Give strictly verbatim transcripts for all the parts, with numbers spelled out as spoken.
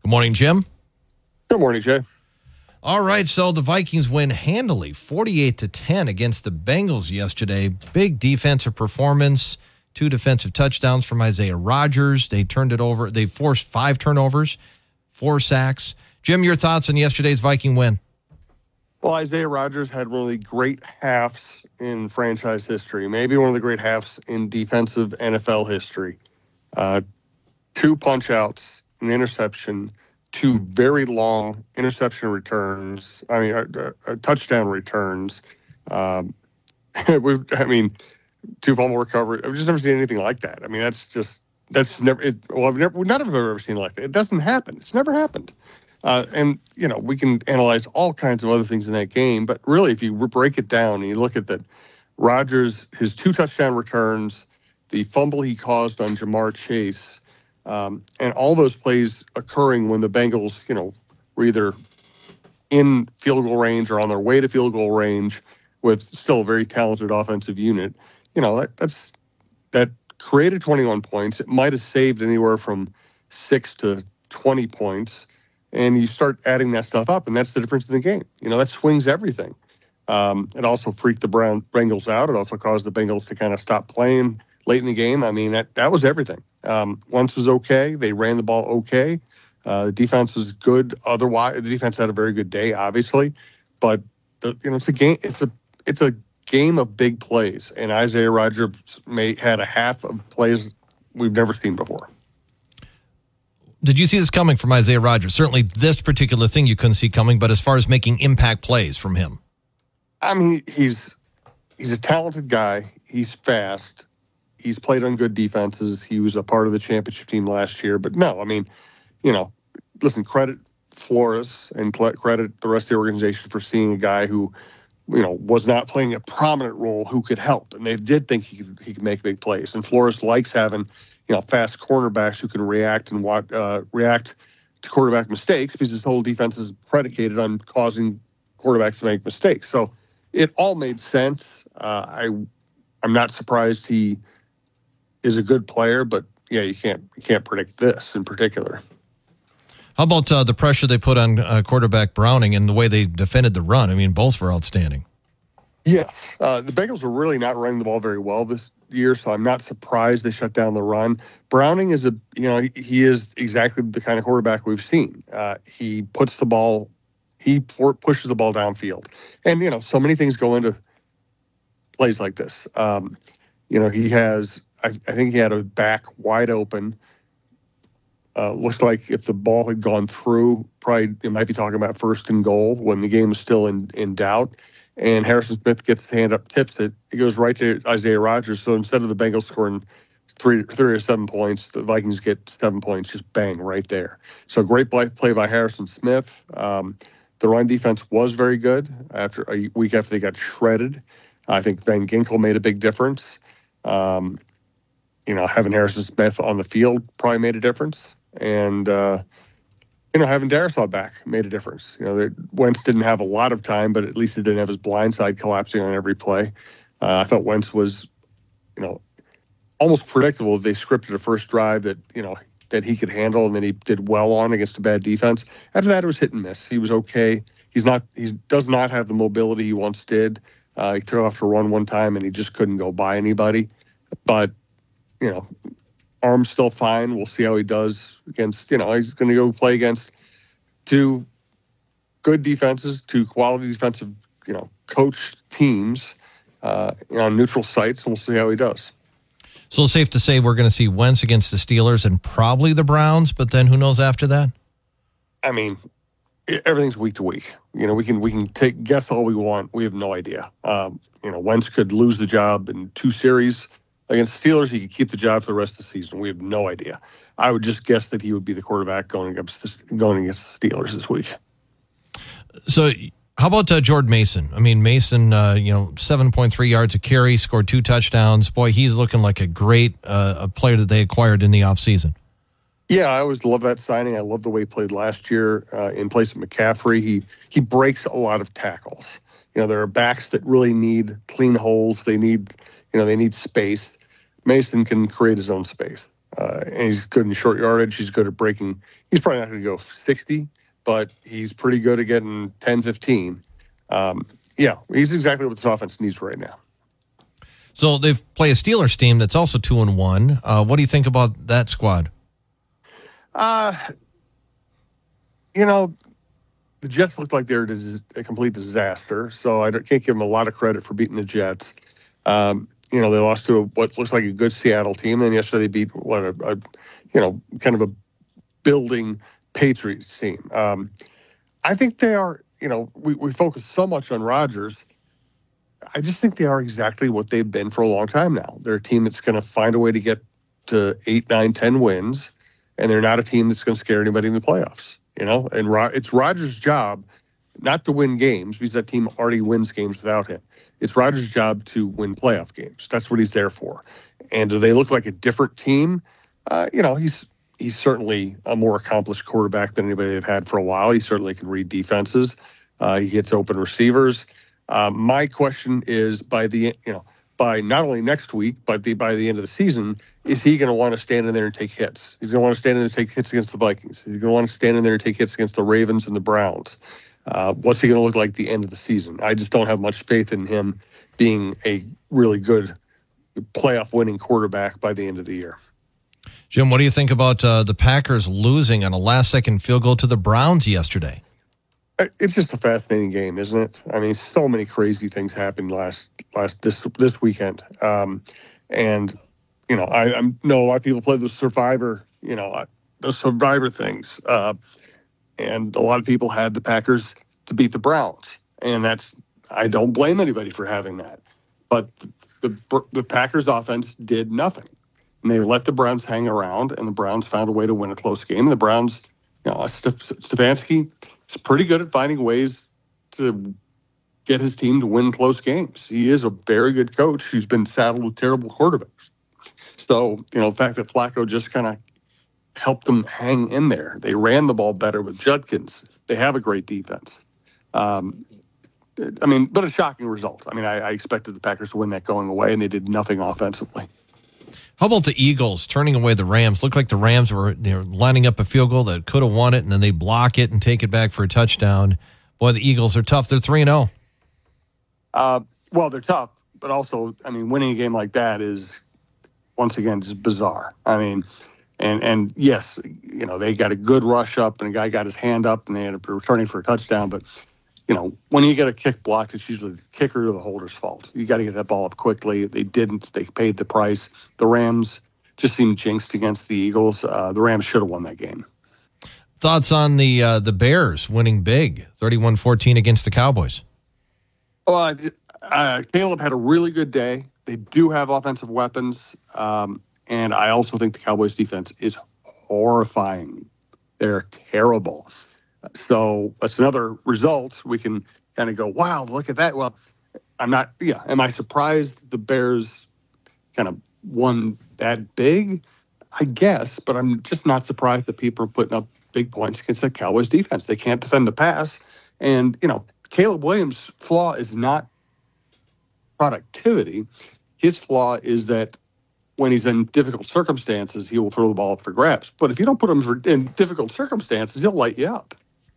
morning, Jim. Good morning, Jay. All right, so the Vikings win handily, forty-eight to ten against the Bengals yesterday. Big defensive performance, two defensive touchdowns from Isaiah Rodgers. They turned it over. They forced five turnovers, four sacks. Jim, your thoughts on yesterday's Viking win? Well, Isaiah Rodgers had one of the great halves in franchise history, maybe one of the great halves in defensive N F L history. Uh, two punch-outs, an interception, two very long interception returns, I mean, uh, uh, touchdown returns. Um, we've, I mean, two fumble recovery. I've just never seen anything like that. I mean, that's just, that's never, it, well, I've never, none of us have ever seen like that. It doesn't happen. It's never happened. Uh, and, you know, we can analyze all kinds of other things in that game, but really, if you break it down and you look at that, Rodgers, his two touchdown returns, the fumble he caused on Jamar Chase, um, and all those plays occurring when the Bengals, you know, were either in field goal range or on their way to field goal range with still a very talented offensive unit, you know, that, that's that created twenty-one points. It might have saved anywhere from six to twenty points. And you start adding that stuff up, and that's the difference in the game. You know, that swings everything. Um, it also freaked the Brown Bengals out. It also caused the Bengals to kind of stop playing late in the game. I mean, that, that was everything. Um, Wentz was okay. They ran the ball okay. Uh, the defense was good. Otherwise, the defense had a very good day, obviously. But the, you know, it's a game. It's a it's a game of big plays, and Isaiah Rodgers may had a half of plays we've never seen before. Did you see this coming from Isaiah Rodgers? Certainly this particular thing you couldn't see coming, but as far as making impact plays from him. I mean, he's he's a talented guy. He's fast. He's played on good defenses. He was a part of the championship team last year. But no, I mean, you know, listen, credit Flores and credit the rest of the organization for seeing a guy who, you know, was not playing a prominent role who could help. And they did think he could, he could make big plays. And Flores likes having, you know, fast cornerbacks who can react and uh, react to quarterback mistakes because his whole defense is predicated on causing quarterbacks to make mistakes. So it all made sense. Uh, I, I'm not surprised he is a good player, but yeah, you can't you can't predict this in particular. How about uh, the pressure they put on uh, quarterback Browning and the way they defended the run? I mean, both were outstanding. Yes, uh, the Bengals are really not running the ball very well this year, so I'm not surprised they shut down the run. Browning is a, you know, he, he is exactly the kind of quarterback we've seen. Uh, he puts the ball, he for, pushes the ball downfield, and you know, so many things go into plays like this. Um, you know, he has, I, I think he had a back wide open. Uh, looks like if the ball had gone through, probably it might be talking about first and goal when the game is still in in doubt. And Harrison Smith gets the hand up, tips it. It goes right to Isaiah Rodgers. So instead of the Bengals scoring three, three or seven points, the Vikings get seven points, just bang right there. So great play, play by Harrison Smith. Um, the run defense was very good after a week after they got shredded. I think Van Ginkel made a big difference. Um, you know, having Harrison Smith on the field probably made a difference. And, uh, you know, having Darisaw back made a difference. You know, they, Wentz didn't have a lot of time, but at least he didn't have his blind side collapsing on every play. Uh, I thought Wentz was, you know, almost predictable. They scripted a first drive that, you know, that he could handle, and then he did well on against a bad defense. After that, it was hit and miss. He was okay. He's not, he does not have the mobility he once did. Uh, he took off to run one time, and he just couldn't go by anybody. But, you know, arm's still fine. We'll see how he does against, you know, he's going to go play against two good defenses, two quality defensive, you know, coached teams uh, on neutral sites. We'll see how he does. So it's safe to say we're going to see Wentz against the Steelers and probably the Browns, but then who knows after that? I mean, it, everything's week to week. You know, we can we can take guess all we want. We have no idea. Um, you know, Wentz could lose the job in two series. Against Steelers, he could keep the job for the rest of the season. We have no idea. I would just guess that he would be the quarterback going against the, going against the Steelers this week. So how about uh, Jordan Mason? I mean, Mason, uh, you know, seven point three yards a carry, scored two touchdowns. Boy, he's looking like a great uh, a player that they acquired in the offseason. Yeah, I always love that signing. I love the way he played last year uh, in place of McCaffrey. He he breaks a lot of tackles. You know, there are backs that really need clean holes. They need, you know, they need space. Mason can create his own space. Uh, and he's good in short yardage. He's good at breaking. He's probably not going to go sixty, but he's pretty good at getting ten, fifteen. Um, yeah, he's exactly what this offense needs right now. So they play a Steelers team that's also two and one. Uh, what do you think about that squad? Uh, you know, the Jets looked like they're a complete disaster, so I can't give them a lot of credit for beating the Jets. Um, you know, they lost to a, what looks like a good Seattle team, and yesterday they beat what a, a you know, kind of a building Patriots team. Um, I think they are, you know, we, we focus so much on Rodgers. I just think they are exactly what they've been for a long time now. They're a team that's going to find a way to get to eight, nine, ten wins, and they're not a team that's going to scare anybody in the playoffs. You know, and Ro- it's Rodgers' job not to win games because that team already wins games without him. It's Rodgers' job to win playoff games. That's what he's there for. And do they look like a different team? Uh, you know, he's he's certainly a more accomplished quarterback than anybody they've had for a while. He certainly can read defenses. Uh, he hits open receivers. Uh, my question is, by the you know, by not only next week, but the, by the end of the season, is he going to want to stand in there and take hits? He's going to want to stand in there and take hits against the Vikings. He's going to want to stand in there and take hits against the Ravens and the Browns. Uh, what's he going to look like at the end of the season? I just don't have much faith in him being a really good playoff-winning quarterback by the end of the year. Jim, what do you think about uh, the Packers losing on a last-second field goal to the Browns yesterday? It's just a fascinating game, isn't it? I mean, so many crazy things happened last last this this weekend, um, and you know, I, I know a lot of people play the Survivor, you know, the Survivor things, uh, and a lot of people had the Packers to beat the Browns, and that's I don't blame anybody for having that, but the the, the Packers offense did nothing, and they let the Browns hang around, and the Browns found a way to win a close game. And the Browns, you know, Stefanski. He's pretty good at finding ways to get his team to win close games. He is a very good coach who's been saddled with terrible quarterbacks. So, you know, the fact that Flacco just kind of helped them hang in there. They ran the ball better with Judkins. They have a great defense. Um, I mean, but a shocking result. I mean, I, I expected the Packers to win that going away, and they did nothing offensively. How about the Eagles turning away the Rams? Looked like the Rams were you know, lining up a field goal that could have won it, and then they block it and take it back for a touchdown. Boy, the Eagles are tough. They're three and oh. Uh, well, they're tough, but also, I mean, winning a game like that is, once again, just bizarre. I mean, and and yes, you know, they got a good rush up, and a guy got his hand up, and they ended up returning for a touchdown. But, you know, when you get a kick blocked, it's usually the kicker or the holder's fault. You got to get that ball up quickly. They didn't. They paid the price. The Rams just seemed jinxed against the Eagles. Uh, the Rams should have won that game. Thoughts on the uh, the Bears winning big, thirty-one fourteen against the Cowboys? Well, uh, Caleb had a really good day. They do have offensive weapons, um, and I also think the Cowboys' defense is horrifying. They're terrible. So that's another result. We can kind of go, wow, look at that. Well, I'm not, yeah. Am I surprised the Bears kind of won that big? I guess, but I'm just not surprised that people are putting up big points against the Cowboys defense. They can't defend the pass. And, you know, Caleb Williams' flaw is not productivity. His flaw is that when he's in difficult circumstances, he will throw the ball up for grabs. But if you don't put him in difficult circumstances, he'll light you up.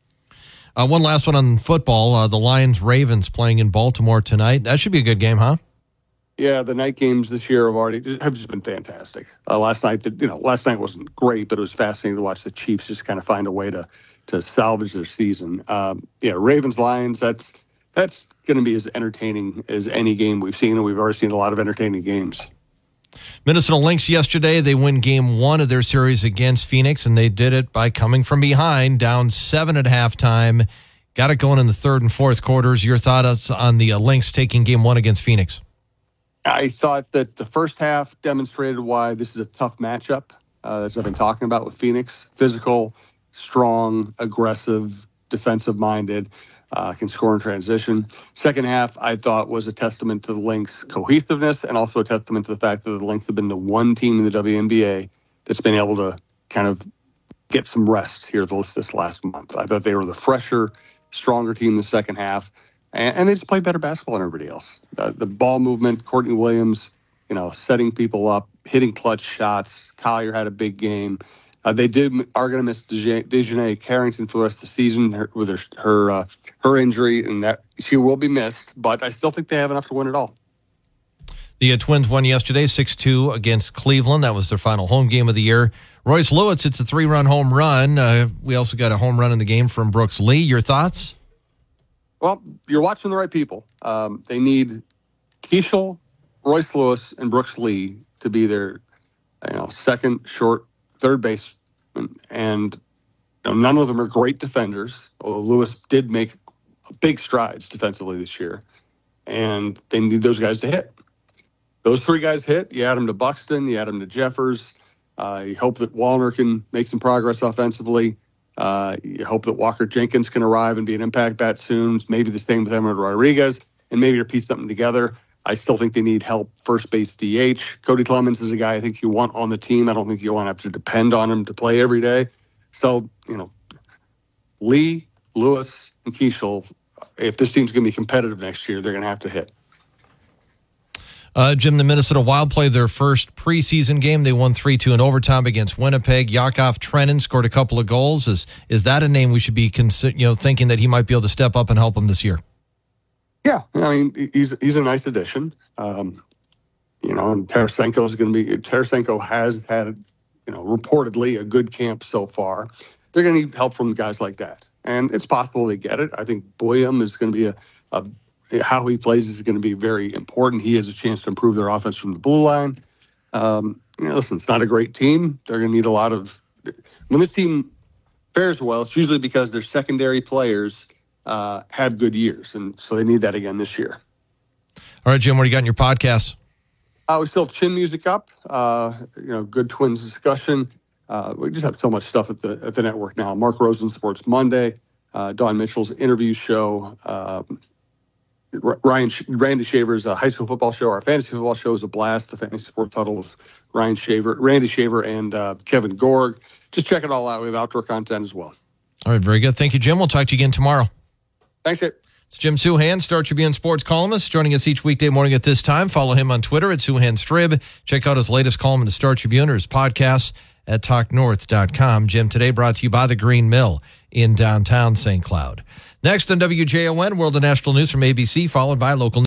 Uh, one last one on football. Uh, the Lions-Ravens playing in Baltimore tonight. That should be a good game, huh? Yeah, the night games this year have already have just been fantastic. Uh, last night, you know, last night wasn't great, but it was fascinating to watch the Chiefs just kind of find a way to to salvage their season. Um, yeah, Ravens-Lions. That's that's going to be as entertaining as any game we've seen, and we've already seen a lot of entertaining games. Minnesota Lynx yesterday, they win game one of their series against Phoenix, and they did it by coming from behind, down seven at halftime. Got it going in the third and fourth quarters. Your thoughts on the uh, Lynx taking game one against Phoenix? I thought that the first half demonstrated why this is a tough matchup, uh, as I've been talking about with Phoenix. Physical, strong, aggressive, defensive-minded. Uh, can score in transition. Second half, I thought, was a testament to the Lynx cohesiveness and also a testament to the fact that the Lynx have been the one team in the W N B A that's been able to kind of get some rest here this, this last month. I thought they were the fresher, stronger team in the second half, and, and they just played better basketball than everybody else. Uh, the ball movement, Courtney Williams, you know, setting people up, hitting clutch shots. Collier had a big game. Uh, they did are going to miss Dejanay Carrington for the rest of the season her, with her her, uh, her injury, and that she will be missed. But I still think they have enough to win it all. The uh, Twins won yesterday, six two against Cleveland. That was their final home game of the year. Royce Lewis, it's a three-run home run. Uh, we also got a home run in the game from Brooks Lee. Your thoughts? Well, you're watching the right people. Um, they need Keishel, Royce Lewis, and Brooks Lee to be their you know, second, short, third base. And, and you know, none of them are great defenders, although Lewis did make big strides defensively this year. And they need those guys to hit. Those three guys hit. You add them to Buxton. You add them to Jeffers. Uh, you hope that Wallner can make some progress offensively. Uh, you hope that Walker Jenkins can arrive and be an impact bat soon. Maybe the same with Emerald Rodriguez, and maybe you piece something together. I still think they need help first base D H. Cody Clemens is a guy I think you want on the team. I don't think you want to have to depend on him to play every day. So, you know, Lee, Lewis, and Keishel, if this team's going to be competitive next year, they're going to have to hit. Uh, Jim, the Minnesota Wild played their first preseason game. They won three two in overtime against Winnipeg. Yakov Trenin scored a couple of goals. Is is that a name we should be consi- you know, thinking that he might be able to step up and help them this year? Yeah, I mean, he's he's a nice addition. Um, you know, and Tarasenko is going to be, Tarasenko has had, you know, reportedly a good camp so far. They're going to need help from guys like that. And it's possible they get it. I think Boyum is going to be a, a how he plays is going to be very important. He has a chance to improve their offense from the blue line. Um, you know, listen, it's not a great team. They're going to need a lot of – when this team fares well, it's usually because their secondary players uh, have good years, and so they need that again this year. All right, Jim, what do you got in your podcast? Uh, we still have Chin Music up, uh, you know, good Twins discussion. Uh, we just have so much stuff at the at the network now. Mark Rosen Sports Monday, uh, Don Mitchell's interview show, uh, Ryan Randy Shaver's uh, high school football show. Our fantasy football show is a blast. The Fantasy Sports Huddle is Ryan Shaver, Randy Shaver, and uh, Kevin Gorg. Just check it all out. We have outdoor content as well. All right, very good. Thank you, Jim. We'll talk to you again tomorrow. Thanks, Jay. It's Jim Souhan, Star Tribune sports columnist, joining us each weekday morning at this time. Follow him on Twitter at Souhan Strib. Check out his latest column in the Star Tribune or his podcasts at talk north dot com. Jim, today brought to you by the Green Mill in downtown Saint Cloud. Next on W J O N, World and National News from A B C, followed by local news.